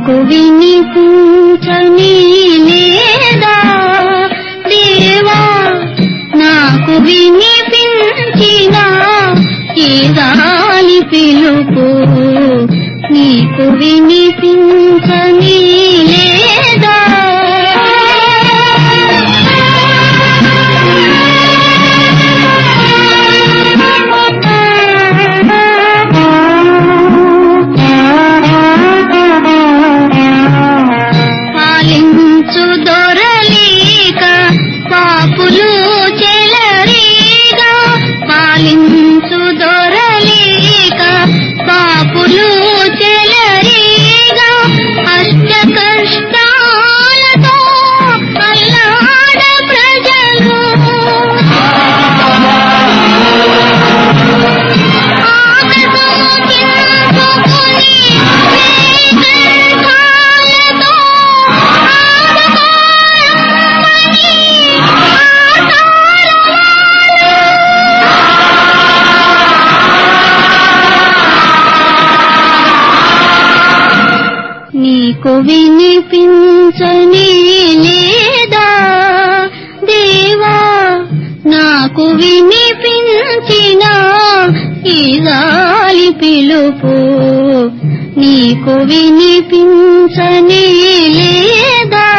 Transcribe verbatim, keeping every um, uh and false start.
నాకు వినిపించని లేదా దేవా, నాకు వినిపించిన ఈ గాలి పిలుపు నీకు వినిపించని లేదా? పాలించు దొరలీక పాపులు చెలరీగా, పాలించు దొరలీక పాపులు చెలరీగా, అష్ట కష్టాలతో అల్లాడ ప్రజలు నీకు వినిపించని లేదా దేవా, నాకు వినిపించిన ఈ గాలి పిలుపు నీకు వినిపించని లేదా?